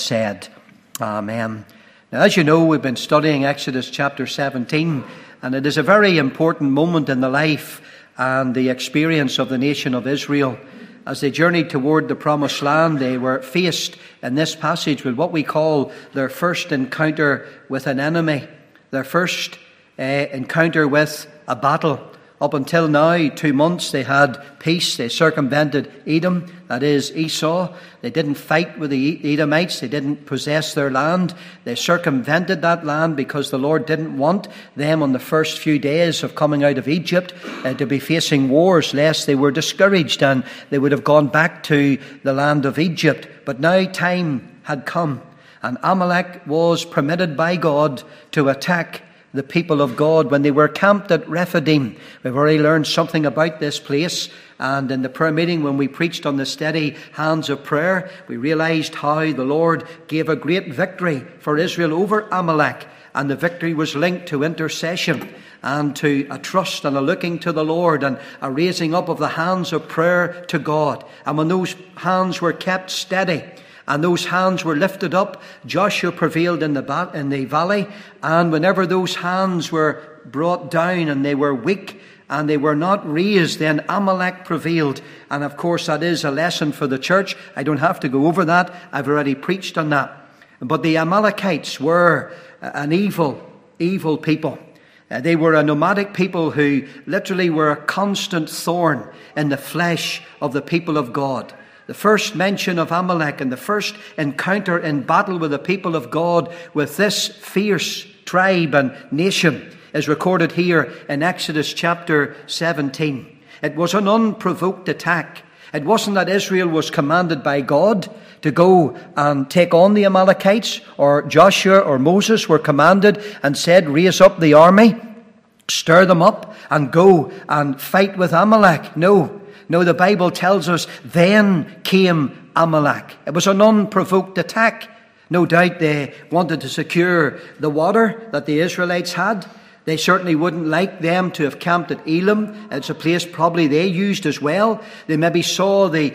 said. Amen. Now, as you know, we've been studying Exodus chapter 17, and it is a very important moment in the life and the experience of the nation of Israel. As they journeyed toward the promised land, they were faced in this passage with what we call their first encounter with an enemy, their first encounter with a battle. Up until now, 2 months, they had peace. They circumvented Edom, that is Esau. They didn't fight with the Edomites. They didn't possess their land. They circumvented that land because the Lord didn't want them on the first few days of coming out of Egypt to be facing wars, lest they were discouraged and they would have gone back to the land of Egypt. But now time had come, and Amalek was permitted by God to attack the people of God when they were camped at Rephidim. We've already learned something about this place, and in the prayer meeting when we preached on the steady hands of prayer, we realized how the Lord gave a great victory for Israel over Amalek, and the victory was linked to intercession and to a trust and a looking to the Lord and a raising up of the hands of prayer to God. And when those hands were kept steady and those hands were lifted up, Joshua prevailed in the valley. And whenever those hands were brought down and they were weak and they were not raised, then Amalek prevailed. And of course, that is a lesson for the church. I don't have to go over that. I've already preached on that. But the Amalekites were an evil people. They were a nomadic people who literally were a constant thorn in the flesh of the people of God. The first mention of Amalek and the first encounter in battle with the people of God with this fierce tribe and nation is recorded here in Exodus chapter 17. It was an unprovoked attack. It wasn't that Israel was commanded by God to go and take on the Amalekites, or Joshua or Moses were commanded and said, raise up the army, stir them up and go and fight with Amalek. No, the Bible tells us then came Amalek. It was an unprovoked attack. No doubt they wanted to secure the water that the Israelites had. They certainly wouldn't like them to have camped at Elim. It's a place probably they used as well. They maybe saw the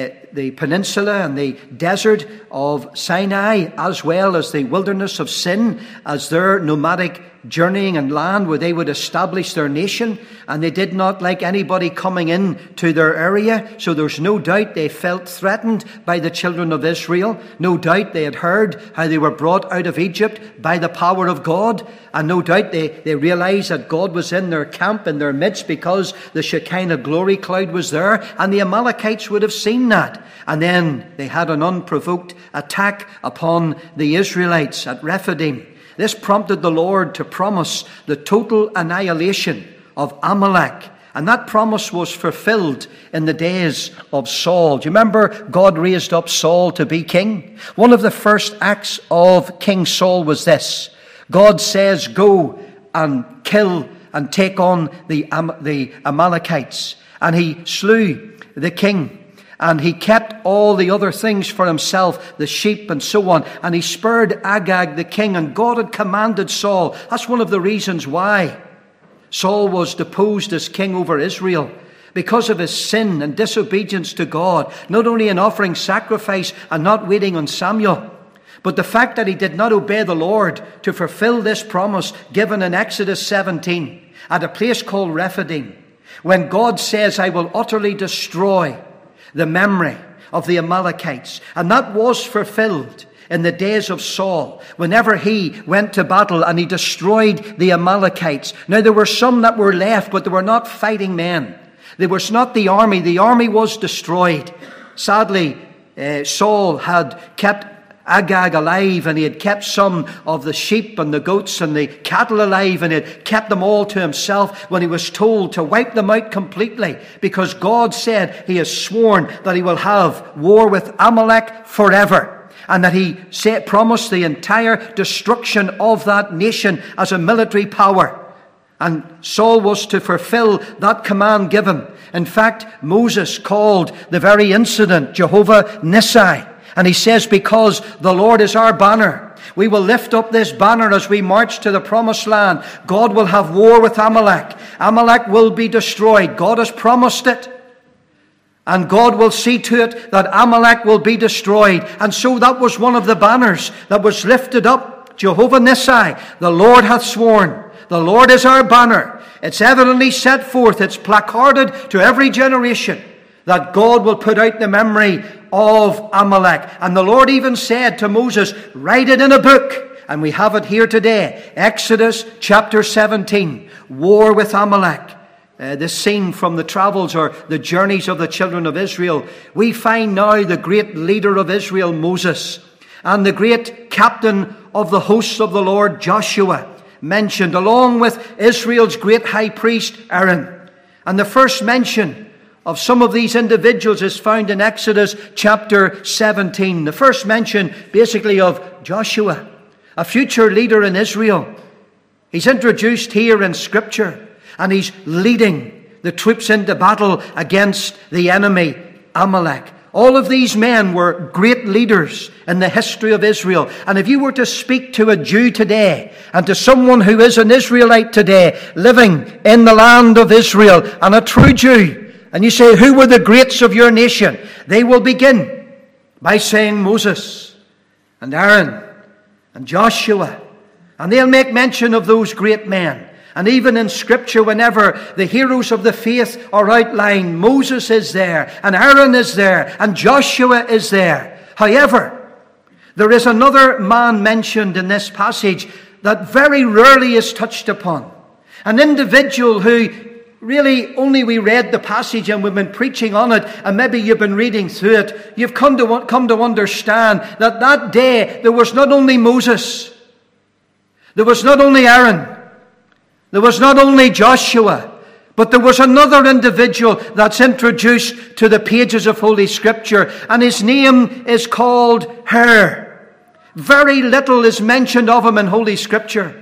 peninsula and the desert of Sinai as well as the wilderness of Sin as their nomadic journeying and land where they would establish their nation, and they did not like anybody coming in to their area. So there's no doubt they felt threatened by the children of Israel. No doubt they had heard how they were brought out of Egypt by the power of God, and no doubt they realized that God was in their camp, in their midst, because the Shekinah glory cloud was there, and the Amalekites would have seen that. And then they had an unprovoked attack upon the Israelites at Rephidim. This prompted the Lord to promise the total annihilation of Amalek. And that promise was fulfilled in the days of Saul. Do you remember God raised up Saul to be king? One of the first acts of King Saul was this. God says, go and kill and take on the Amalekites. And he slew the king. And he kept all the other things for himself, the sheep and so on. And he spared Agag the king, and God had commanded Saul. That's one of the reasons why Saul was deposed as king over Israel, because of his sin and disobedience to God, not only in offering sacrifice and not waiting on Samuel, but the fact that he did not obey the Lord to fulfill this promise given in Exodus 17 at a place called Rephidim, when God says, I will utterly destroy the memory of the Amalekites. And that was fulfilled in the days of Saul, whenever he went to battle and he destroyed the Amalekites. Now there were some that were left, but they were not fighting men. They were not the army. The army was destroyed. Sadly, Saul had kept Agag alive, and he had kept some of the sheep and the goats and the cattle alive, and he had kept them all to himself when he was told to wipe them out completely, because God said he has sworn that he will have war with Amalek forever, and that he promised the entire destruction of that nation as a military power. And Saul was to fulfill that command given. In fact, Moses called the very incident Jehovah Nissi. And he says, because the Lord is our banner, we will lift up this banner as we march to the promised land. God will have war with Amalek. Amalek will be destroyed. God has promised it. And God will see to it that Amalek will be destroyed. And so that was one of the banners that was lifted up. Jehovah Nissi, the Lord hath sworn. The Lord is our banner. It's evidently set forth. It's placarded to every generation that God will put out the memory of Amalek. And the Lord even said to Moses, write it in a book. And we have it here today. Exodus chapter 17. War with Amalek. This scene from the travels or the journeys of the children of Israel. We find now the great leader of Israel, Moses, and the great captain of the hosts of the Lord, Joshua, mentioned, along with Israel's great high priest, Aaron. And the first mention of some of these individuals is found in Exodus chapter 17. The first mention, basically, of Joshua, a future leader in Israel. He's introduced here in Scripture. And he's leading the troops into battle against the enemy, Amalek. All of these men were great leaders in the history of Israel. And if you were to speak to a Jew today, and to someone who is an Israelite today, living in the land of Israel, and a true Jew, and you say, who were the greats of your nation? They will begin by saying Moses, and Aaron, and Joshua. And they'll make mention of those great men. And even in Scripture, whenever the heroes of the faith are outlined, Moses is there, and Aaron is there, and Joshua is there. However, there is another man mentioned in this passage that very rarely is touched upon. An individual who really only we read the passage and we've been preaching on it, and maybe you've been reading through it. You've come to understand that that day there was not only Moses, there was not only Aaron, there was not only Joshua, but there was another individual that's introduced to the pages of Holy Scripture, and his name is called Hur. Very little is mentioned of him in Holy Scripture.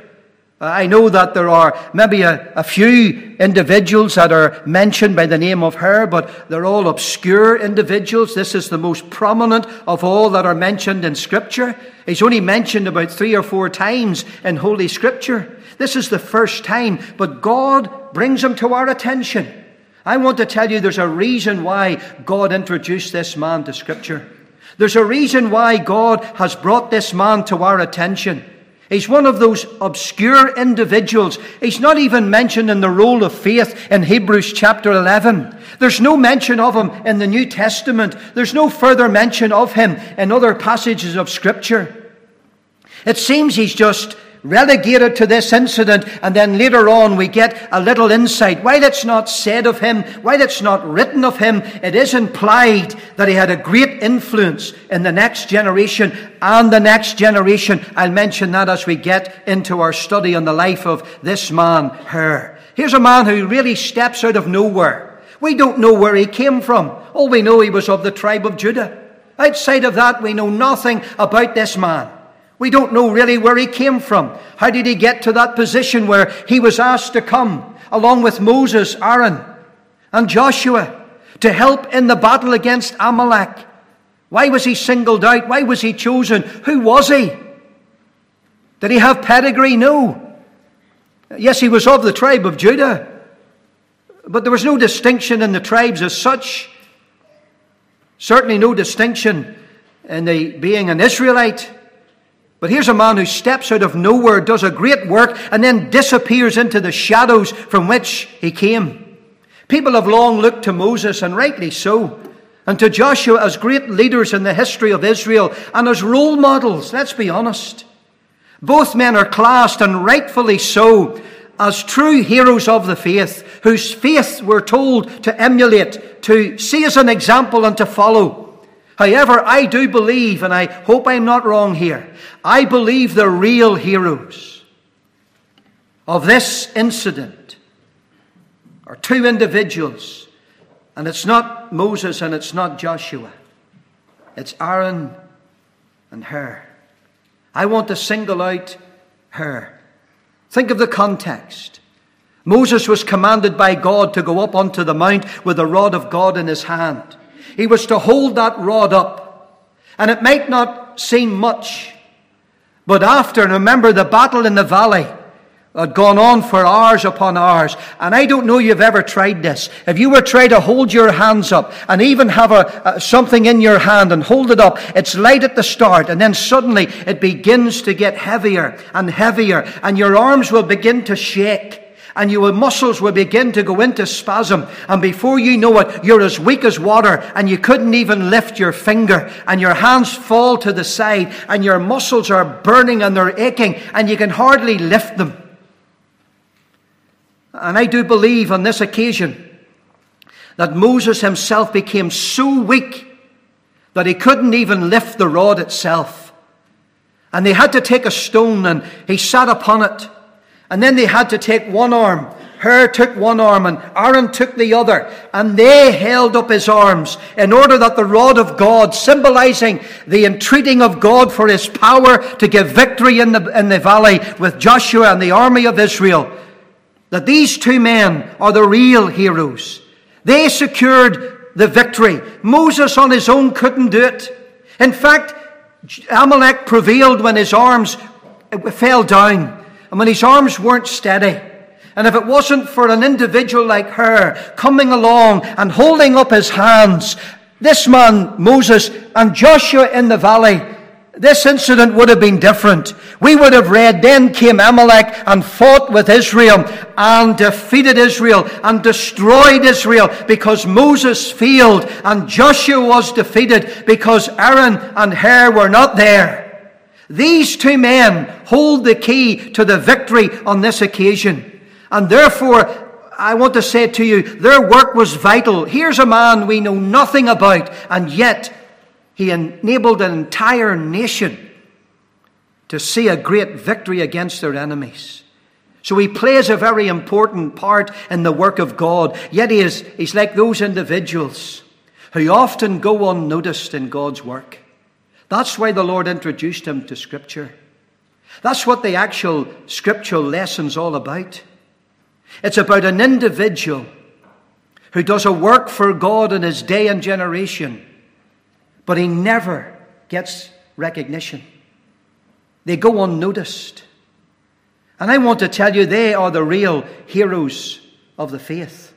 I know that there are maybe a few individuals that are mentioned by the name of Hur, but they're all obscure individuals. This is the most prominent of all that are mentioned in Scripture. He's only mentioned about 3 or 4 times in Holy Scripture. This is the first time, but God brings him to our attention. I want to tell you there's a reason why God introduced this man to Scripture. There's a reason why God has brought this man to our attention. He's one of those obscure individuals. He's not even mentioned in the roll of faith in Hebrews chapter 11. There's no mention of him in the New Testament. There's no further mention of him in other passages of Scripture. It seems he's just relegated to this incident, and then later on we get a little insight. While it's not said of him, while it's not written of him, it is implied that he had a great influence in the next generation and the next generation. I'll mention that as we get into our study on the life of this man, Hur. Here's a man who really steps out of nowhere. We don't know where he came from. All we know, he was of the tribe of Judah. Outside of that, we know nothing about this man. We don't know really where he came from. How did he get to that position where he was asked to come, along with Moses, Aaron, and Joshua, to help in the battle against Amalek? Why was he singled out? Why was he chosen? Who was he? Did he have pedigree? No. Yes, he was of the tribe of Judah, but there was no distinction in the tribes as such. Certainly no distinction in the being an Israelite. But here's a man who steps out of nowhere, does a great work, and then disappears into the shadows from which he came. People have long looked to Moses, and rightly so, and to Joshua as great leaders in the history of Israel and as role models, let's be honest. Both men are classed, and rightfully so, as true heroes of the faith, whose faith we're told to emulate, to see as an example and to follow. However, I do believe, and I hope I'm not wrong here, I believe the real heroes of this incident are 2 individuals, and it's not Moses and it's not Joshua. It's Aaron and Hur. I want to single out Hur. Think of the context. Moses was commanded by God to go up onto the mount with the rod of God in his hand. He was to hold that rod up. And it might not seem much, but after, and remember the battle in the valley, had gone on for hours upon hours. And I don't know if you've ever tried this. If you were trying to hold your hands up and even have something in your hand and hold it up, it's light at the start, and then suddenly it begins to get heavier and heavier, and your arms will begin to shake. And your muscles will begin to go into spasm. And before you know it, you're as weak as water. And you couldn't even lift your finger. And your hands fall to the side. And your muscles are burning and they're aching. And you can hardly lift them. And I do believe on this occasion that Moses himself became so weak that he couldn't even lift the rod itself. And they had to take a stone and he sat upon it. And then they had to take one arm. Hur took one arm and Aaron took the other. And they held up his arms in order that the rod of God, symbolizing the entreating of God for his power to give victory in the valley with Joshua and the army of Israel, that these two men are the real heroes. They secured the victory. Moses on his own couldn't do it. In fact, Amalek prevailed when his arms fell down. And when his arms weren't steady. And if it wasn't for an individual like Hur coming along and holding up his hands, this man, Moses, and Joshua in the valley, this incident would have been different. We would have read, then came Amalek and fought with Israel and defeated Israel and destroyed Israel because Moses failed and Joshua was defeated because Aaron and Hur were not there. These two men hold the key to the victory on this occasion. And therefore, I want to say to you, their work was vital. Here's a man we know nothing about, and yet he enabled an entire nation to see a great victory against their enemies. So he plays a very important part in the work of God. Yet he's like those individuals who often go unnoticed in God's work. That's why the Lord introduced him to Scripture. That's what the actual scriptural lesson's all about. It's about an individual who does a work for God in his day and generation, but he never gets recognition. They go unnoticed. And I want to tell you, they are the real heroes of the faith.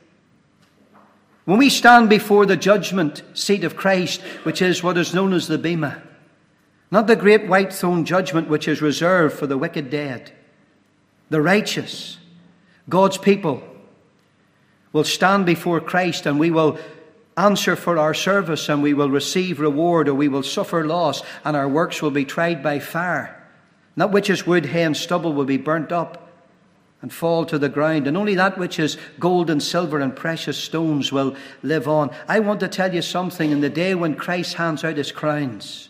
When we stand before the judgment seat of Christ, which is what is known as the Bema, not the great white throne judgment which is reserved for the wicked dead. The righteous, God's people, will stand before Christ and we will answer for our service and we will receive reward or we will suffer loss and our works will be tried by fire. And that which is wood, hay and stubble will be burnt up and fall to the ground. And only that which is gold and silver and precious stones will live on. I want to tell you something. In the day when Christ hands out his crowns,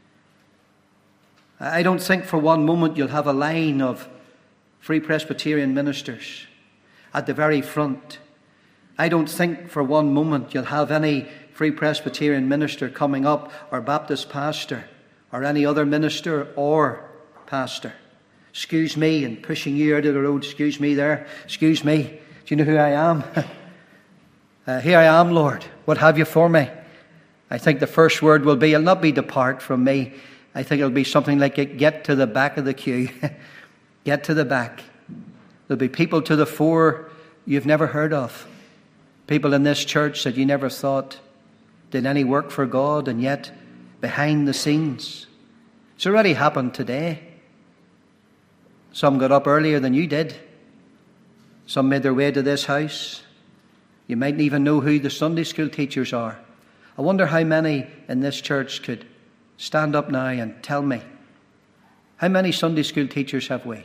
I don't think for one moment you'll have a line of Free Presbyterian ministers at the very front. I don't think for one moment you'll have any Free Presbyterian minister coming up, or Baptist pastor, or any other minister or pastor. Excuse me, and pushing you out of the road. Excuse me there. Excuse me. Do you know who I am? Here I am, Lord. What have you for me? I think the first word will be, it'll not be depart from me. I think it'll be something like, get to the back of the queue. Get to the back. There'll be people to the fore you've never heard of. People in this church that you never thought did any work for God, and yet behind the scenes. It's already happened today. Some got up earlier than you did. Some made their way to this house. You mightn't even know who the Sunday school teachers are. I wonder how many in this church could stand up now and tell me, how many Sunday school teachers have we?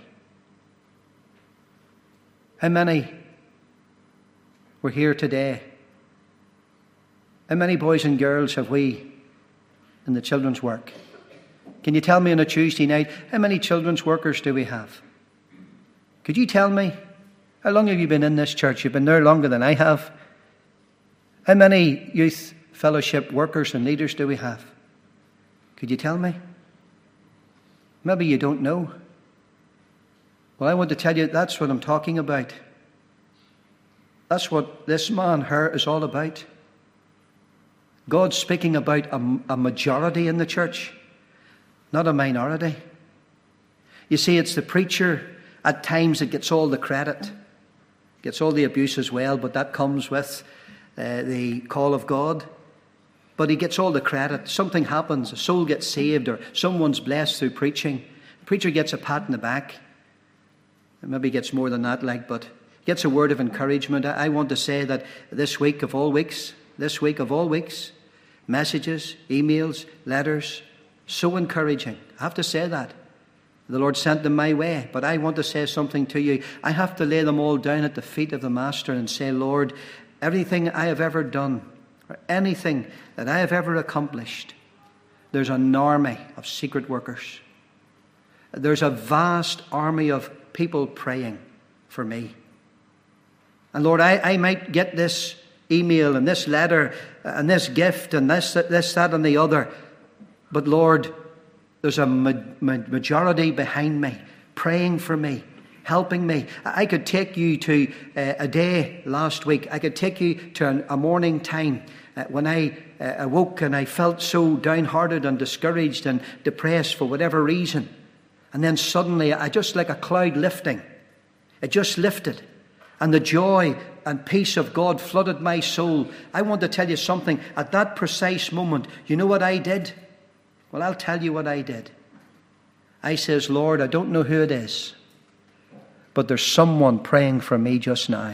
How many were here today? How many boys and girls have we in the children's work? Can you tell me on a Tuesday night, how many children's workers do we have? Could you tell me? How long have you been in this church? You've been there longer than I have. How many youth fellowship workers and leaders do we have? Could you tell me? Maybe you don't know. Well, I want to tell you that's what I'm talking about. That's what this man here is all about. God's speaking about a majority in the church, not a minority. You see, it's the preacher At times it gets all the credit, gets all the abuse as well, but that comes with the call of God. But he gets all the credit. Something happens, a soul gets saved, or someone's blessed through preaching. The preacher gets a pat in the back. And maybe gets more than that, but gets a word of encouragement. I want to say that this week of all weeks, messages, emails, letters, so encouraging. I have to say that. The Lord sent them my way, but I want to say something to you. I have to lay them all down at the feet of the Master and say, Lord, everything I have ever done, or anything that I have ever accomplished, there's an army of secret workers. There's a vast army of people praying for me. And Lord, I might get this email and this letter and this gift and this, that, and the other. But Lord, there's a majority behind me, praying for me, helping me. I could take you to a day last week. I could take you to a morning time when I awoke and I felt so downhearted and discouraged and depressed for whatever reason. And then suddenly, I just like a cloud lifting. It just lifted. And the joy and peace of God flooded my soul. I want to tell you something. At that precise moment, you know what I did? Well, I'll tell you what I did. I says, Lord, I don't know who it is, but there's someone praying for me just now.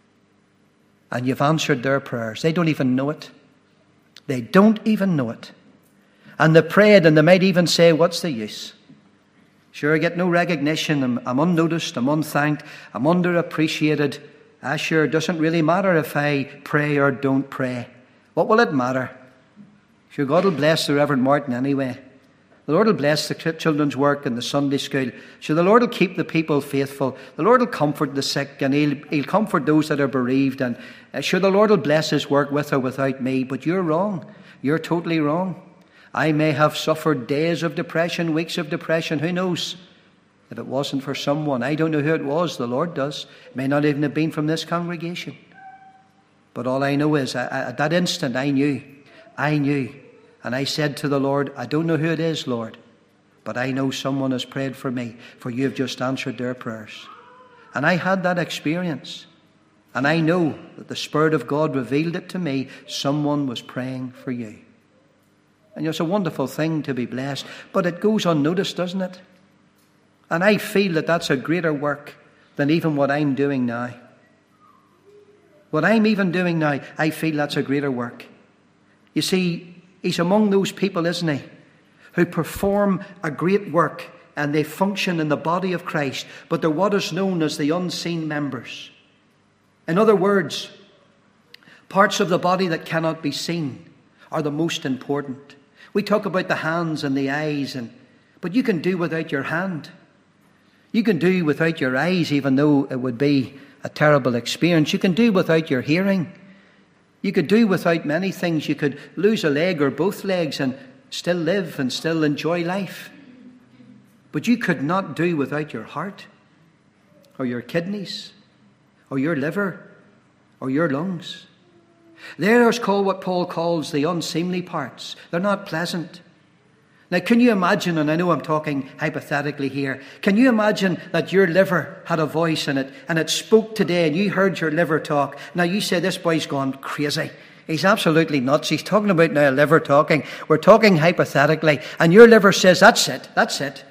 And you've answered their prayers. They don't even know it. They don't even know it. And they prayed, and they might even say, what's the use? Sure, I get no recognition. I'm unnoticed. I'm unthanked. I'm underappreciated. Sure, it doesn't really matter if I pray or don't pray. What will it matter? Sure, God will bless the Reverend Martin anyway. The Lord will bless the children's work and the Sunday school. Sure, the Lord will keep the people faithful. The Lord will comfort the sick, and He'll comfort those that are bereaved. And sure, the Lord will bless His work with or without me. But you're wrong. You're totally wrong. I may have suffered days of depression, weeks of depression. Who knows? If it wasn't for someone, I don't know who it was. The Lord does. It may not even have been from this congregation. But all I know is, at that instant, I knew. And I said to the Lord, I don't know who it is, Lord, but I know someone has prayed for me, for you have just answered their prayers. And I had that experience. And I know that the Spirit of God revealed it to me. Someone was praying for you. And it's a wonderful thing to be blessed. But it goes unnoticed, doesn't it? And I feel that that's a greater work than even what I'm doing now. What I'm even doing now, I feel that's a greater work. You see, He's among those people, isn't He, who perform a great work and they function in the body of Christ, but they're what is known as the unseen members. In other words, parts of the body that cannot be seen are the most important. We talk about the hands and the eyes, but you can do without your hand. You can do without your eyes, even though it would be a terrible experience. You can do without your hearing. You could do without many things. You could lose a leg or both legs and still live and still enjoy life. But you could not do without your heart or your kidneys or your liver or your lungs. There's called what Paul calls the unseemly parts. They're not pleasant. Now, can you imagine, and I know I'm talking hypothetically here, can you imagine that your liver had a voice in it and it spoke today and you heard your liver talk? Now, you say, this boy's gone crazy. He's absolutely nuts. He's talking about now liver talking. We're talking hypothetically. And your liver says, that's it.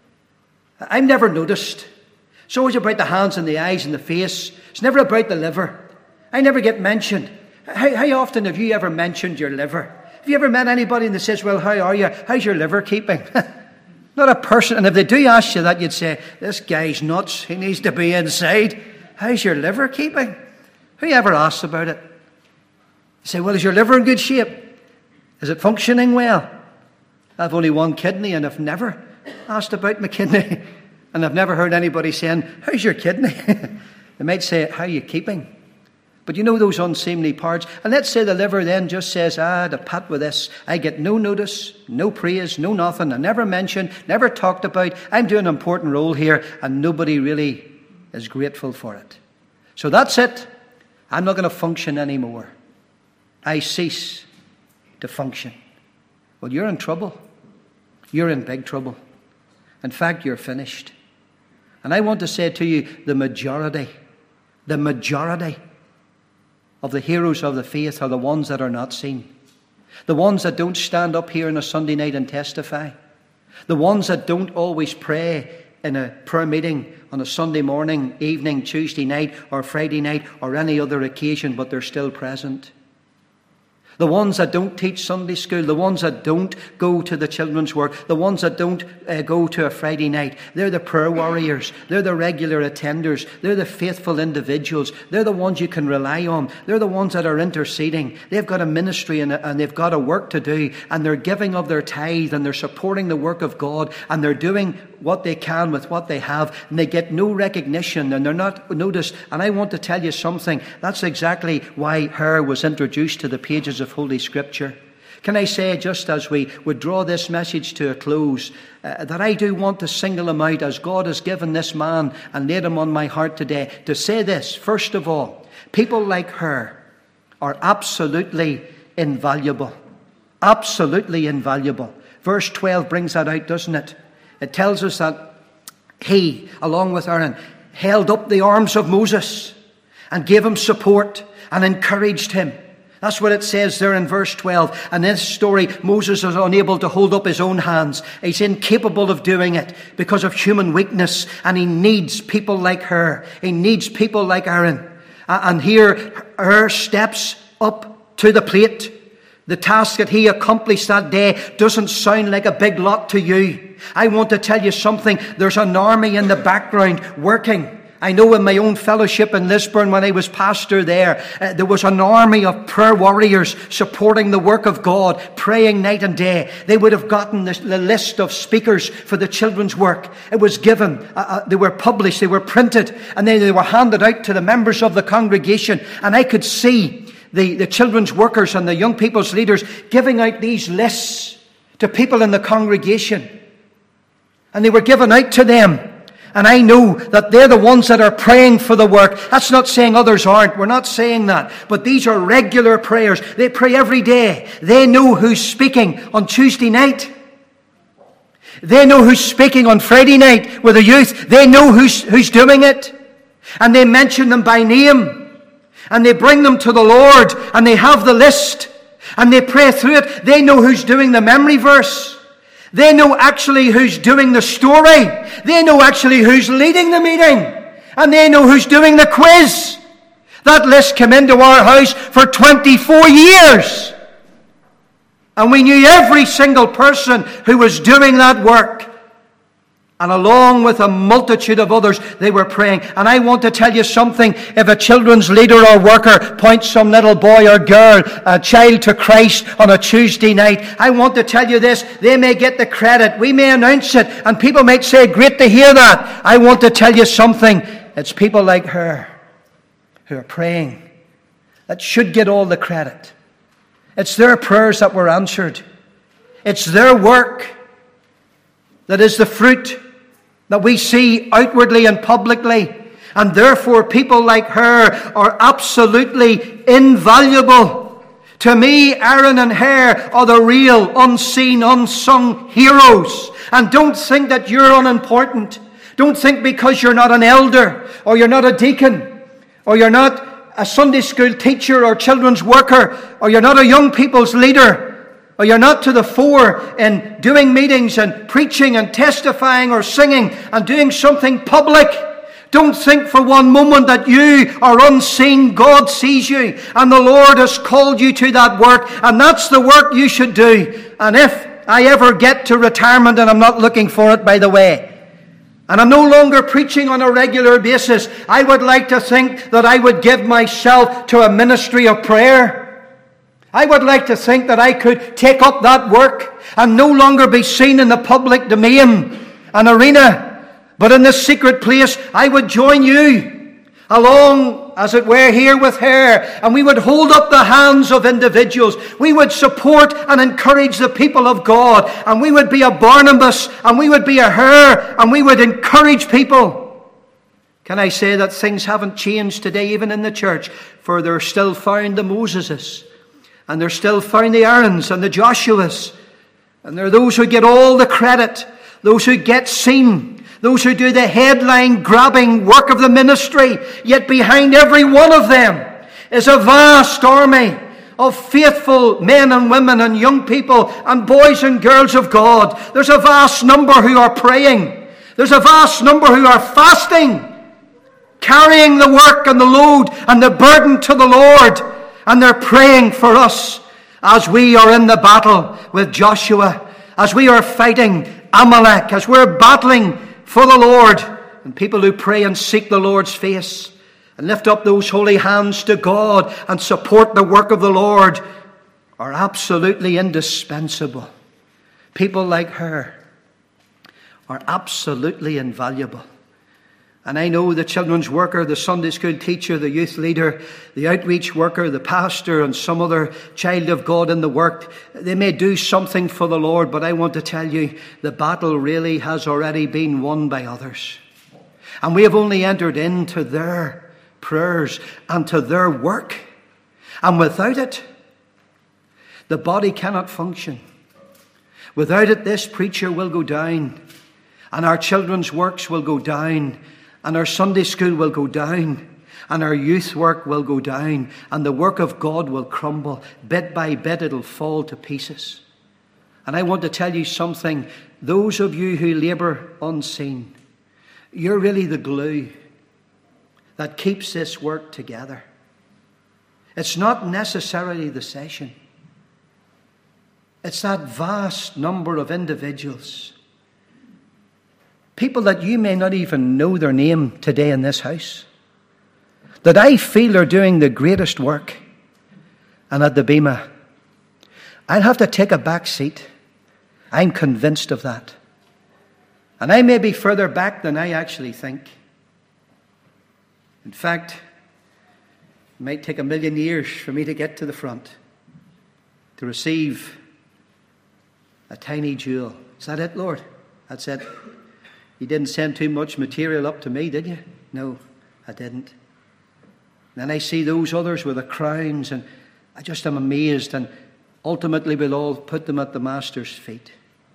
I've never noticed. It's always about the hands and the eyes and the face. It's never about the liver. I never get mentioned. How often have you ever mentioned your liver? Have you ever met anybody that says, well, how are you? How's your liver keeping? Not a person. And if they do ask you that, you'd say, this guy's nuts. He needs to be inside. How's your liver keeping? Who ever asks about it? You say, well, is your liver in good shape? Is it functioning well? I've only one kidney and I've never asked about my kidney. And I've never heard anybody saying, how's your kidney? They might say, how are you keeping? But you know those unseemly parts. And let's say the liver then just says, the pat with this. I get no notice, no praise, no nothing. I never mentioned, never talked about. I'm doing an important role here and nobody really is grateful for it. So that's it. I'm not going to function anymore. I cease to function. Well, you're in trouble. You're in big trouble. In fact, you're finished. And I want to say to you, the majority of the heroes of the faith are the ones that are not seen. The ones that don't stand up here on a Sunday night and testify. The ones that don't always pray in a prayer meeting on a Sunday morning, evening, Tuesday night or Friday night or any other occasion, but they're still present. The ones that don't teach Sunday school, the ones that don't go to the children's work, the ones that don't go to a Friday night, they're the prayer warriors, they're the regular attenders, they're the faithful individuals, they're the ones you can rely on, they're the ones that are interceding. They've got a ministry and they've got a work to do, and they're giving of their tithe and they're supporting the work of God, and they're doing what they can with what they have, and they get no recognition and they're not noticed. And I want to tell you something, that's exactly why her was introduced to the pages of Holy Scripture. Can I say, just as we would draw this message to a close, that I do want to single him out as God has given this man and laid him on my heart today, to say this. First of all, people like her are absolutely invaluable. Absolutely invaluable. Verse 12 brings that out, doesn't it? It tells us that he, along with Aaron, held up the arms of Moses and gave him support and encouraged him. That's what it says there in verse 12. And in this story, Moses is unable to hold up his own hands. He's incapable of doing it because of human weakness, and he needs people like her. He needs people like Aaron. And here, her steps up to the plate. The task that he accomplished that day doesn't sound like a big lot to you. I want to tell you something. There's an army in the background working. I know in my own fellowship in Lisburn, when I was pastor there, there was an army of prayer warriors supporting the work of God, praying night and day. They would have gotten the list of speakers for the children's work. It was given. They were published. They were printed. And then they were handed out to the members of the congregation. And I could see the children's workers and the young people's leaders giving out these lists to people in the congregation. And they were given out to them. And I know that they're the ones that are praying for the work. That's not saying others aren't. We're not saying that. But these are regular prayers. They pray every day. They know who's speaking on Tuesday night. They know who's speaking on Friday night with the youth. They know who's doing it. And they mention them by name. And they bring them to the Lord. And they have the list. And they pray through it. They know who's doing the memory verse. They know actually who's doing the story. They know actually who's leading the meeting. And they know who's doing the quiz. That list came into our house for 24 years. And we knew every single person who was doing that work. And along with a multitude of others, they were praying. And I want to tell you something. If a children's leader or worker points some little boy or girl, a child, to Christ on a Tuesday night, I want to tell you this. They may get the credit. We may announce it. And people might say, great to hear that. I want to tell you something. It's people like her who are praying that should get all the credit. It's their prayers that were answered. It's their work that is the fruit that we see outwardly and publicly. And therefore, people like her are absolutely invaluable. To me, Aaron and Hur are the real, unseen, unsung heroes. And don't think that you're unimportant. Don't think because you're not an elder, or you're not a deacon, or you're not a Sunday school teacher or children's worker, or you're not a young people's leader, or you're not to the fore in doing meetings and preaching and testifying or singing and doing something public. Don't think for one moment that you are unseen. God sees you, and the Lord has called you to that work, and that's the work you should do. And if I ever get to retirement, and I'm not looking for it, by the way, and I'm no longer preaching on a regular basis, I would like to think that I would give myself to a ministry of prayer. I would like to think that I could take up that work and no longer be seen in the public domain and arena, but in this secret place. I would join you along, as it were, here with her, and we would hold up the hands of individuals. We would support and encourage the people of God, and we would be a Barnabas, and we would be a Hur, and we would encourage people. Can I say that things haven't changed today, even in the church? For there are still found the Moseses, and there's still found the Aarons and the Joshuas. And there are those who get all the credit, those who get seen, Those who do the headline-grabbing work of the ministry, yet behind every one of them is a vast army of faithful men and women and young people and boys and girls of God. There's a vast number who are praying. There's a vast number who are fasting, carrying the work and the load and the burden to the Lord. And they're praying for us as we are in the battle with Joshua, as we are fighting Amalek, as we're battling for the Lord. And people who pray and seek the Lord's face and lift up those holy hands to God and support the work of the Lord are absolutely indispensable. People like her are absolutely invaluable. And I know the children's worker, the Sunday school teacher, the youth leader, the outreach worker, the pastor, and some other child of God in the work, they may do something for the Lord, but I want to tell you, the battle really has already been won by others. And we have only entered into their prayers and to their work. And without it, the body cannot function. Without it, this preacher will go down, and our children's works will go down, and our Sunday school will go down, and our youth work will go down, and the work of God will crumble. Bit by bit, it'll fall to pieces. And I want to tell you something. Those of you who labour unseen, you're really the glue that keeps this work together. It's not necessarily the session. It's that vast number of individuals, people that you may not even know their name today in this house, that I feel are doing the greatest work. And at the Bema, I'll have to take a back seat. I'm convinced of that. And I may be further back than I actually think. In fact, it might take 1,000,000 years for me to get to the front, to receive a tiny jewel. Is that it, Lord? That's it. You didn't send too much material up to me, did you? No, I didn't. Then I see those others with the crowns, and I just am amazed. And ultimately, we'll all put them at the Master's feet,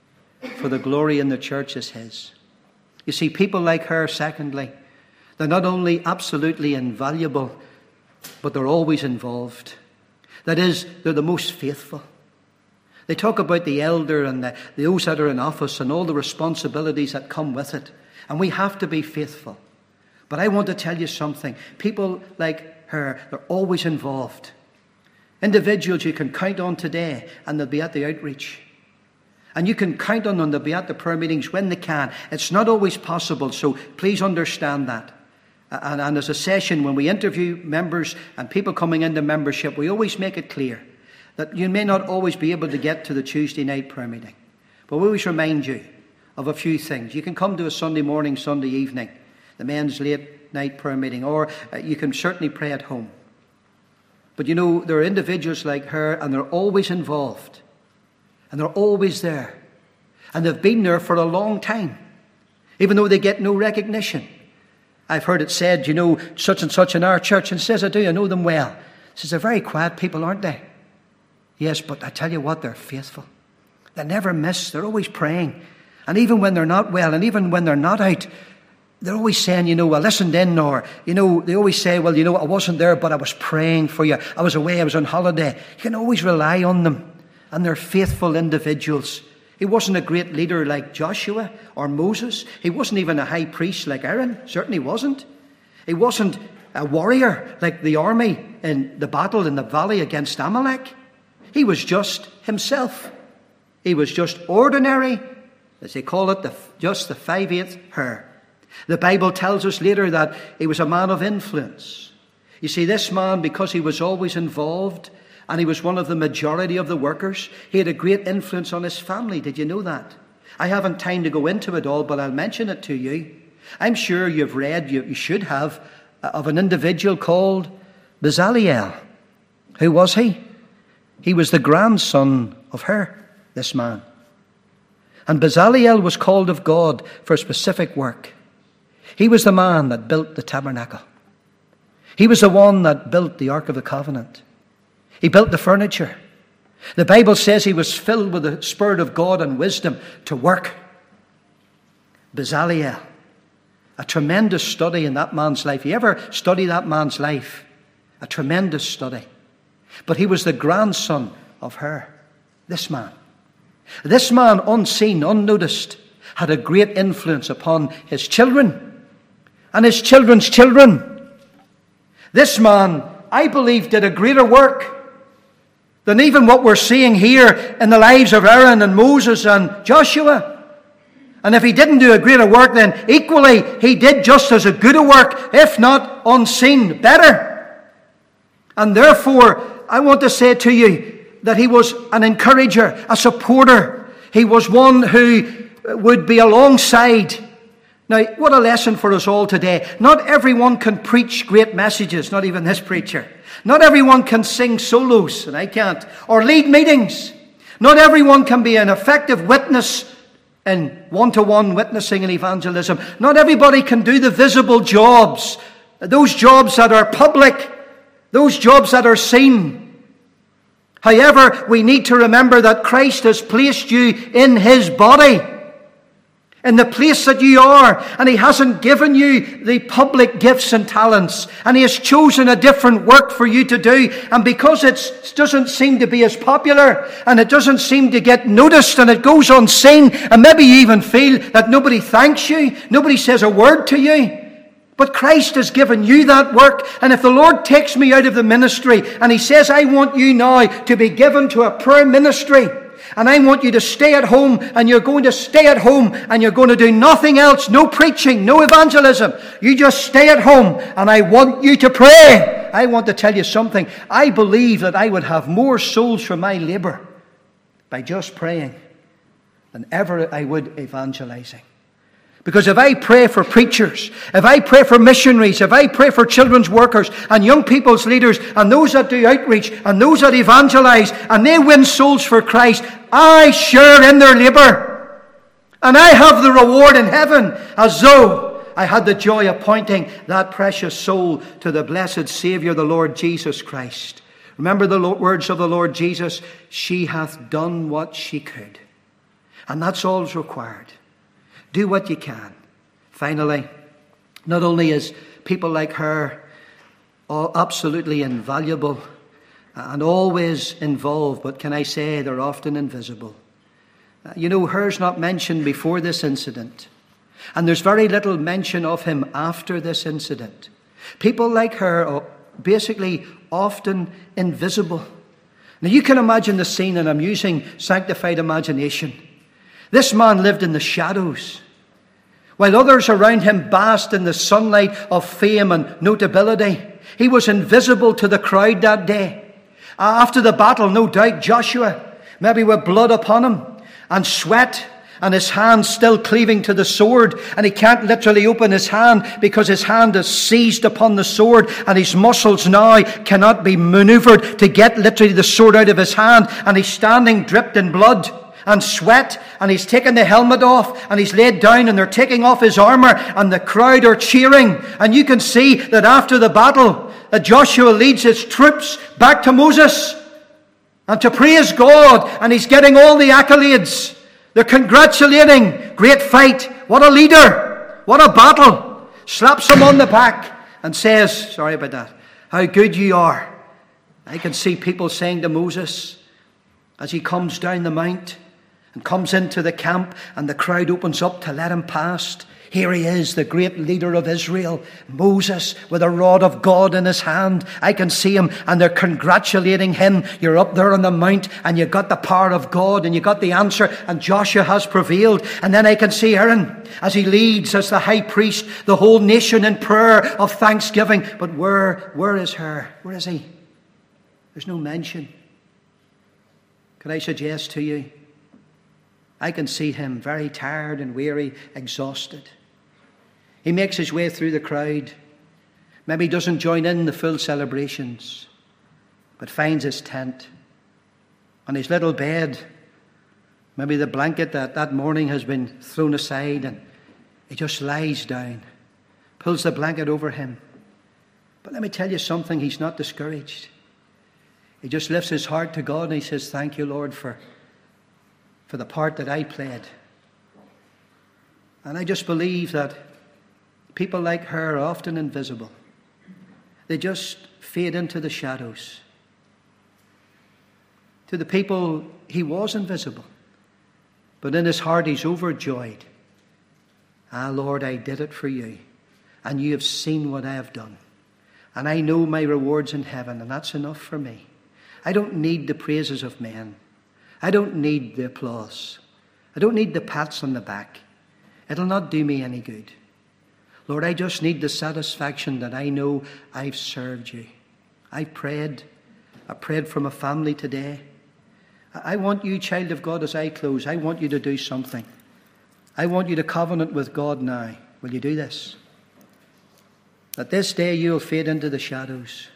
for the glory in the church is His. You see, people like her, secondly, they're not only absolutely invaluable, but they're always involved. That is, they're the most faithful. They talk about the elder and those that are in office and all the responsibilities that come with it. And we have to be faithful. But I want to tell you something. People like her, they're always involved. Individuals you can count on today, and they'll be at the outreach. And you can count on them, they'll be at the prayer meetings when they can. It's not always possible, so please understand that. And as a session, when we interview members and people coming into membership, we always make it clear that you may not always be able to get to the Tuesday night prayer meeting. But we always remind you of a few things. You can come to a Sunday morning, Sunday evening, the men's late night prayer meeting, or you can certainly pray at home. But you know, there are individuals like her, and they're always involved. And they're always there. And they've been there for a long time, even though they get no recognition. I've heard it said, you know, such and such in our church, and says, I do, I know them well. Says, they're very quiet people, aren't they? Yes, but I tell you what, they're faithful. They never miss. They're always praying. And even when they're not well, and even when they're not out, they're always saying, you know, I listened in, or, you know, they always say, well, you know, I wasn't there, but I was praying for you. I was away, I was on holiday. You can always rely on them. And they're faithful individuals. He wasn't a great leader like Joshua or Moses. He wasn't even a high priest like Aaron. Certainly wasn't. He wasn't a warrior like the army in the battle in the valley against Amalek. He was just himself. He was just ordinary, as they call it, just the 5/8 her. The Bible tells us later that he was a man of influence. You see, this man, because he was always involved, and he was one of the majority of the workers, he had a great influence on his family. Did you know that? I haven't time to go into it all, but I'll mention it to you. I'm sure you've read, you should have, of an individual called Bezaleel. Who was he? He was the grandson of her, this man. And Bezaleel was called of God for a specific work. He was the man that built the tabernacle. He was the one that built the Ark of the Covenant. He built the furniture. The Bible says he was filled with the Spirit of God and wisdom to work. Bezaleel. A tremendous study in that man's life. You ever study that man's life? A tremendous study. But he was the grandson of her. This man. This man, unseen, unnoticed, had a great influence upon his children and his children's children. This man, I believe, did a greater work than even what we're seeing here in the lives of Aaron and Moses and Joshua. And if he didn't do a greater work, then equally he did just as a good a work, if not unseen, better. And therefore, I want to say to you that he was an encourager, a supporter. He was one who would be alongside. Now, what a lesson for us all today. Not everyone can preach great messages, not even this preacher. Not everyone can sing solos, and I can't, or lead meetings. Not everyone can be an effective witness in one-to-one witnessing and evangelism. Not everybody can do the visible jobs, those jobs that are public, those jobs that are seen. However, we need to remember that Christ has placed you in his body, in the place that you are, and he hasn't given you the public gifts and talents, and he has chosen a different work for you to do. And because it doesn't seem to be as popular, and it doesn't seem to get noticed, and it goes unseen, and maybe you even feel that nobody thanks you, nobody says a word to you, but Christ has given you that work. And if the Lord takes me out of the ministry and he says, I want you now to be given to a prayer ministry, and I want you to stay at home, and you're going to stay at home, and you're going to do nothing else, no preaching, no evangelism. You just stay at home, and I want you to pray. I want to tell you something. I believe that I would have more souls for my labor by just praying than ever I would evangelizing. Because if I pray for preachers, if I pray for missionaries, if I pray for children's workers and young people's leaders and those that do outreach and those that evangelize and they win souls for Christ, I share in their labor. And I have the reward in heaven as though I had the joy of pointing that precious soul to the blessed Savior, the Lord Jesus Christ. Remember the words of the Lord Jesus, she hath done what she could. And that's all that's required. Do what you can. Finally, not only is people like her all absolutely invaluable and always involved, but can I say they're often invisible. You know, her's not mentioned before this incident, and there's very little mention of him after this incident. People like her are basically often invisible. Now you can imagine the scene, and I'm using sanctified imagination. This man lived in the shadows, while others around him basked in the sunlight of fame and notability. He was invisible to the crowd that day. After the battle, no doubt, Joshua, maybe with blood upon him and sweat, and his hand still cleaving to the sword, and he can't literally open his hand because his hand is seized upon the sword, and his muscles now cannot be maneuvered to get literally the sword out of his hand, and he's standing dripped in blood and sweat, and he's taken the helmet off, and he's laid down, and they're taking off his armor, and the crowd are cheering. And you can see that after the battle, that Joshua leads his troops back to Moses and to praise God, and he's getting all the accolades. They're congratulating. Great fight. What a leader. What a battle. Slaps him on the back and says, sorry about that, how good you are. I can see people saying to Moses as he comes down the mount and comes into the camp, and the crowd opens up to let him past. Here he is, the great leader of Israel, Moses, with a rod of God in his hand. I can see him, and they're congratulating him. You're up there on the mount, and you got the power of God, and you got the answer, and Joshua has prevailed. And then I can see Aaron as he leads as the high priest, the whole nation in prayer of thanksgiving. But where is her? Where is he? There's no mention. Can I suggest to you, I can see him very tired and weary, exhausted. He makes his way through the crowd. Maybe he doesn't join in the full celebrations, but finds his tent on his little bed. Maybe the blanket that morning has been thrown aside, and he just lies down, pulls the blanket over him. But let me tell you something, he's not discouraged. He just lifts his heart to God, and he says, thank you, Lord, for the part that I played. And I just believe that People like her are often invisible. They just fade into the shadows. To the people, he was invisible. But in his heart, he's overjoyed. Ah, Lord, I did it for you. And you have seen what I have done. And I know my reward's in heaven, and that's enough for me. I don't need the praises of men. I don't need the applause. I don't need the pats on the back. It'll not do me any good. Lord, I just need the satisfaction that I know I've served you. I prayed for my family today. I want you, child of God, as I close, I want you to do something. I want you to covenant with God now. Will you do this? That this day you'll fade into the shadows.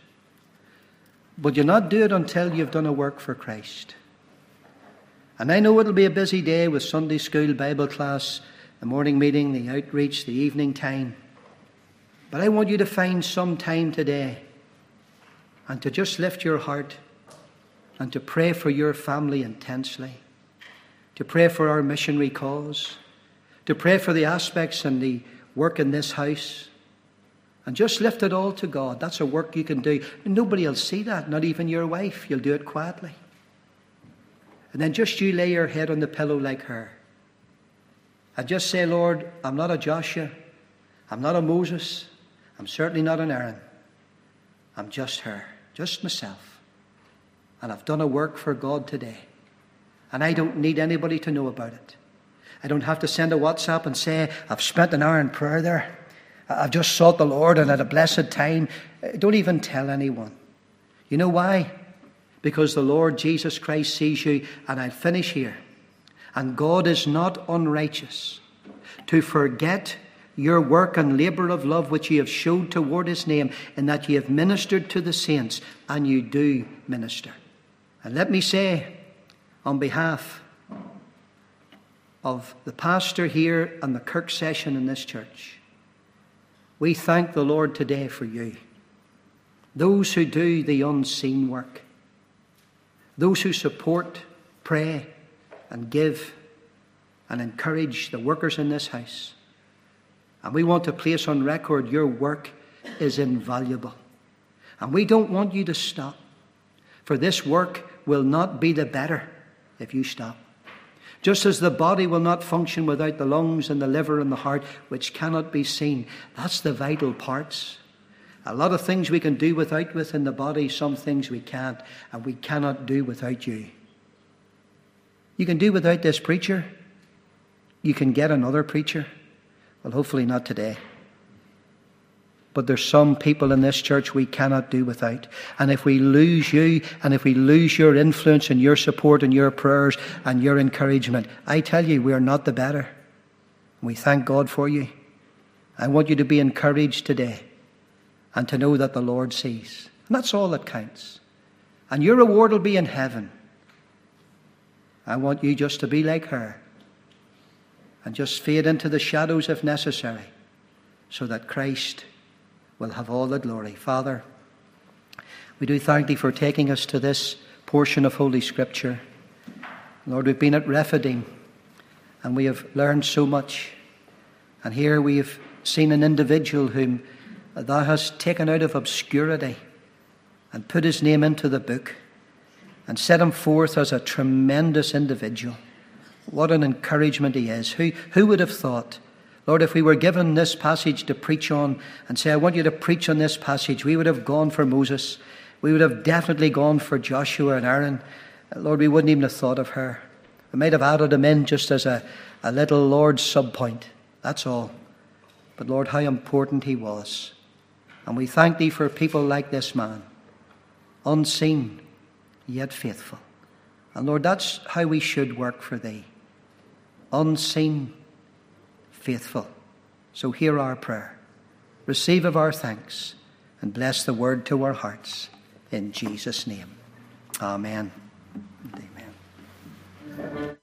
But you'll not do it until you've done a work for Christ. And I know it'll be a busy day with Sunday school, Bible class, the morning meeting, the outreach, the evening time. But I want you to find some time today and to just lift your heart and to pray for your family intensely, to pray for our missionary cause, to pray for the aspects and the work in this house, and just lift it all to God. That's a work you can do. Nobody will see that, not even your wife. You'll do it quietly. And then just you lay your head on the pillow like her. And just say, Lord, I'm not a Joshua. I'm not a Moses. I'm certainly not an Aaron. I'm just her, just myself. And I've done a work for God today. And I don't need anybody to know about it. I don't have to send a WhatsApp and say, I've spent an hour in prayer there. I've just sought the Lord and had a blessed time. Don't even tell anyone. You know why? Because the Lord Jesus Christ sees you. And I'll finish here. And God is not unrighteous to forget your work and labour of love which ye have showed toward his name, in that ye have ministered to the saints, and you do minister. And let me say, on behalf of the pastor here and the Kirk session in this church, we thank the Lord today for you. Those who do the unseen work. Those who support, pray, and give and encourage the workers in this house. And we want to place on record your work is invaluable. And we don't want you to stop. For this work will not be the better if you stop. Just as the body will not function without the lungs and the liver and the heart, which cannot be seen. That's the vital parts. A lot of things we can do without within the body, some things we can't, and we cannot do without you. You can do without this preacher. You can get another preacher. Well, hopefully not today. But there's some people in this church we cannot do without. And if we lose you, and if we lose your influence and your support and your prayers and your encouragement, I tell you, we are not the better. We thank God for you. I want you to be encouraged today and to know that the Lord sees. And that's all that counts. And your reward will be in heaven. I want you just to be like her and just fade into the shadows if necessary, so that Christ will have all the glory. Father, we do thank thee for taking us to this portion of Holy Scripture. Lord, we've been at Rephidim and we have learned so much. And here we have seen an individual whom thou hast taken out of obscurity and put his name into the book and set him forth as a tremendous individual. What an encouragement he is. Who would have thought, Lord, if we were given this passage to preach on and say, I want you to preach on this passage, we would have gone for Moses. We would have definitely gone for Joshua and Aaron. Lord, we wouldn't even have thought of her. We might have added him in just as a little Lord sub-point. That's all. But Lord, how important he was. And we thank thee for people like this man. Unseen, yet faithful. And Lord, that's how we should work for thee. Unseen, faithful. So hear our prayer. Receive of our thanks and bless the word to our hearts. In Jesus' name. Amen. Amen.